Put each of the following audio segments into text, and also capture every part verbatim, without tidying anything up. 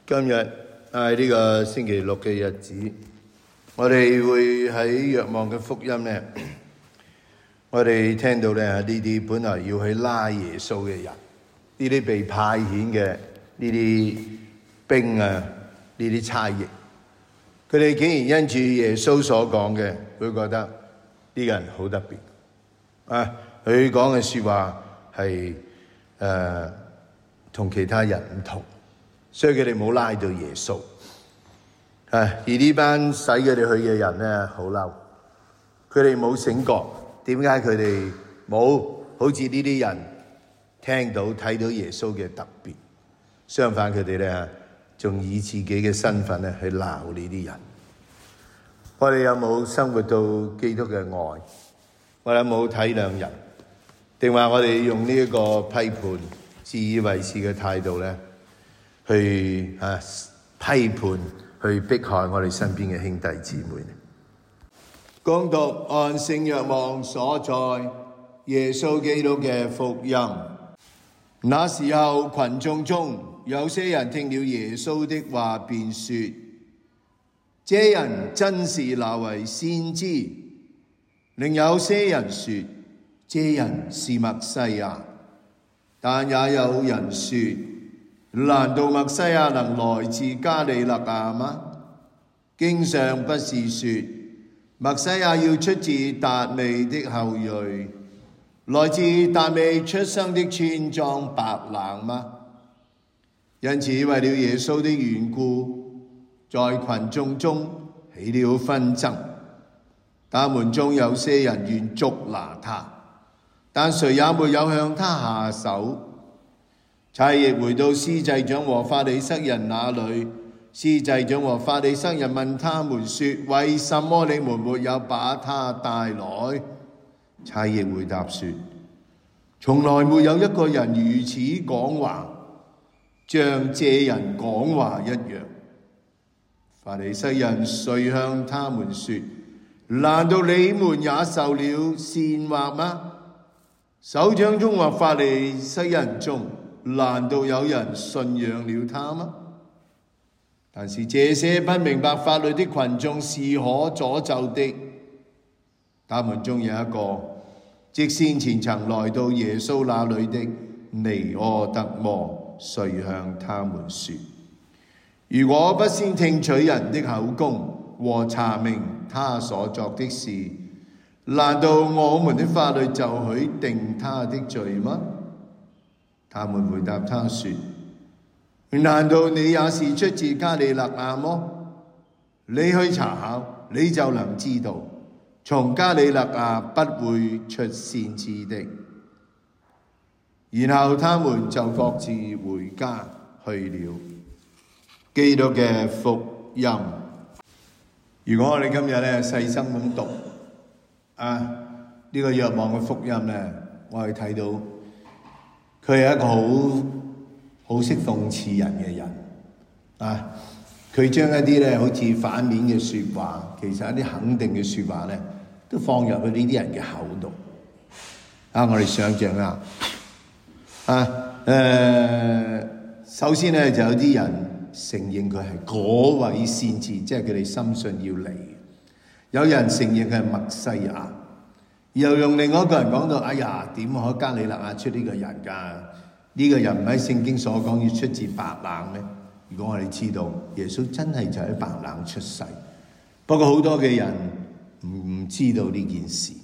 今日係呢個星期六嘅日子，我哋會喺若望嘅福音咧，我哋聽到咧呢啲本來要去拉耶穌嘅人，呢啲被派遣嘅呢啲兵啊，呢啲差役，佢哋竟然因住耶穌所講嘅，佢覺得呢個人好特別啊！佢講嘅說話係誒同其他人唔同。所以佢哋冇拉到耶穌，啊！而呢班使佢哋去嘅人咧，好嬲，佢哋冇醒覺，點解佢哋冇好似呢啲人聽到睇到耶穌嘅特別？相反，佢哋咧仲以自己嘅身份咧去鬧呢啲人。我哋有冇生活到基督嘅愛？我哋有冇體諒人？定話我哋用呢一個批判、自以為是嘅態度咧？去啊批判，去迫害我哋身邊嘅兄弟姊妹。恭讀按聖若望所載耶穌基督嘅福音。那時候，群眾中有些人聽了耶穌的話，便說：這人真是那位先知。另有些人說：這人是默西亞。但也有人說：難道默西亞能來自加里肋亞嗎？經上不是說默西亞要出自達味的後裔，來自達味出生的村莊白冷嗎？因此為了耶穌的緣故，在群眾中起了紛爭。他們中有些人願捉拿他，但誰也沒有向他下手。差役回到司祭長和法利塞人那裏，司祭長和法利塞人問他們說：為什麼你們沒有把他帶來？差役回答說：從來沒有一個人如此講話，像這人講話一樣。法利塞人遂向他們說：難道你們也受了煽惑嗎？首長中或法利塞人中，難道有人信仰了他嗎？但是這些不明白法律的群眾是可詛咒的。他們中有一個，即先前曾來到耶穌那裏的尼柯德摩，遂向他們說：如果不先聽取人的口供和查明他所作的事，難道我們的法律就許定他的罪嗎？他們回答他說：難道你也是出自加里肋亞麼？你去查考，你就能知道，從加里肋亞不會出先知的。然後他們就各自回家去了。基督嘅福音。如果我哋今日咧細心咁讀啊呢、這個若望嘅福音咧，我哋睇到佢係一個好好識諷刺人嘅人啊！佢將一啲咧好似反面嘅説話，其實一啲肯定嘅説話咧，都放入去呢啲人嘅口度啊！我哋想象啊啊誒、呃，首先咧就有啲人承認佢係嗰位先知，即係佢哋深信要嚟；有人承認佢係默西亞。又用另外一個人講到：哎呀，點可加里肋亞出呢個人㗎？呢、這個人唔喺聖經所講要出自白冷咩？如果我哋知道耶穌真係就喺白冷出世，不過好多嘅人唔唔知道呢件事。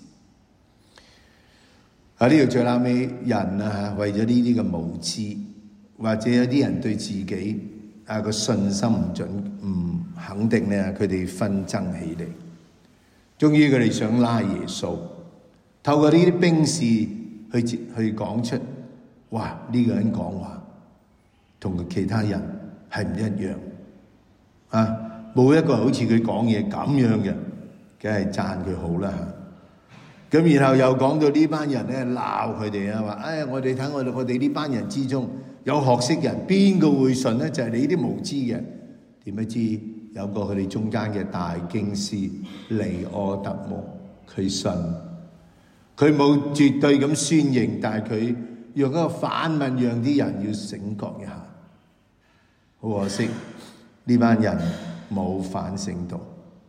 喺呢度最後尾人啊，為咗呢啲嘅無知，或者有啲人對自己啊個信心唔準、唔肯定咧，佢哋紛爭起嚟。終於佢哋想拉耶穌。透過呢啲兵士去去講出，哇！呢、這個人講話同其他人係唔一樣啊！冇一個好似佢講嘢咁樣嘅，梗係讚佢好啦。咁然後又講到呢班人咧鬧佢哋啊，話：哎，我哋睇我哋我哋呢班人之中有學識人，邊個會信咧？就係、是、你啲無知嘅。點不知有個佢哋中間嘅大經師尼柯德摩，佢信。佢冇絕對咁宣認，但係佢用一個反問，讓啲人要醒覺一下。 好可惜呢班人冇反省到，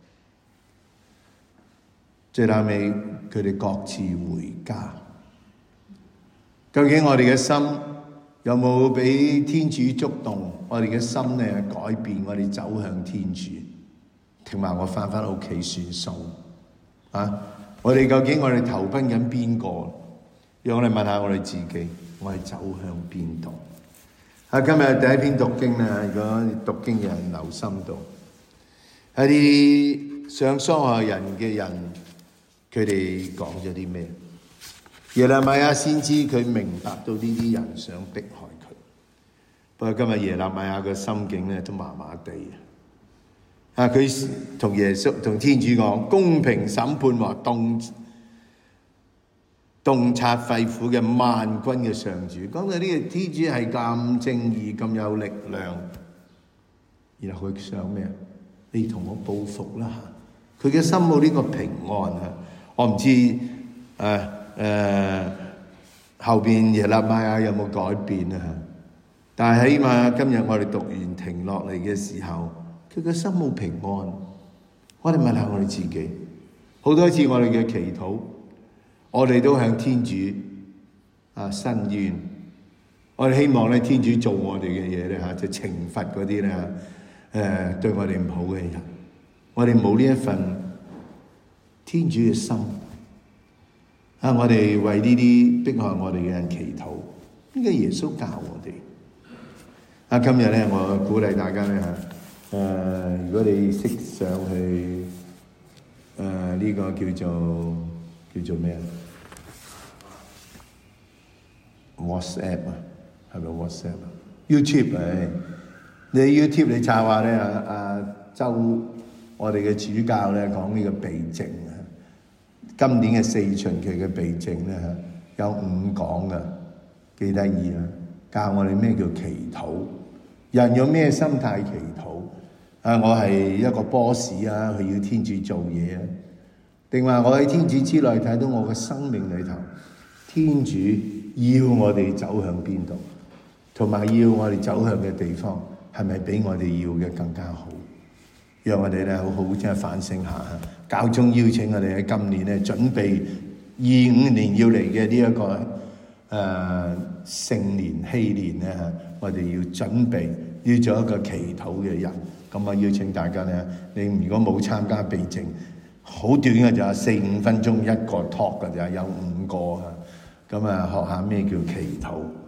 最後尾佢哋各自回家。究竟我哋嘅心有冇俾天主觸動？我哋嘅心咧改變，我哋走向天主，定埋我翻返屋企算數啊？我哋究竟我哋投奔緊邊個？讓我哋問下我哋自己，我係走向邊度？啊，今日第一篇讀經咧，如果讀經嘅人留心到，係啲想傷害人嘅人，佢哋講咗啲咩？耶肋米亞先知佢明白到呢啲人想迫害佢，不過今日耶肋米亞嘅心境咧都麻麻地啊！佢同耶穌同天主講，公平審判和洞洞察肺腑嘅萬軍嘅上主，講到呢個天主係咁正義咁有力量，然後佢想咩啊？你同我報復啦！佢嘅心冇呢個平安啊！我唔知誒。啊誒、呃、後邊耶肋米亞有冇改變啊？但係起碼今日我哋讀完停落嚟嘅時候，佢個心冇平安。我哋問下我哋自己，好多次我哋嘅祈禱，我哋都向天主啊申冤，我哋希望咧天主做我哋嘅嘢咧嚇，就懲罰嗰啲咧誒對我哋唔好嘅人。我哋冇呢一份天主嘅心。啊！我哋為呢啲迫害我哋嘅人祈禱，呢個耶穌教我哋。啊！今日咧，我鼓勵大家咧嚇，誒、呃，如果你識上去，誒、呃、呢、這個叫做叫做咩啊 ？WhatsApp 啊，係咪 WhatsApp 啊 ？YouTube 啊，你 YouTube 你查下咧啊啊，周我哋嘅主教咧講呢個避靜啊。今年嘅四旬期嘅避靜咧有五講噶，幾得意啊！教我哋咩叫祈禱，人用咩心態祈禱啊？我係一個 boss 啊，佢要天主做嘢啊，定話我喺天主之內睇到我嘅生命裏頭，天主要我哋走向邊度，同埋要我哋走向嘅地方係咪比我哋要嘅更加好？讓我哋咧好好即係反省下，教宗邀請我哋喺今年咧準備二五年要嚟嘅呢一個誒聖年禧年咧嚇，我哋要準備要做一個祈禱嘅人。咁啊邀請大家咧，你如果冇參加避靜，好短嘅就係四五分鐘一個 talk 嘅就有五個啊，咁啊學下咩叫祈禱。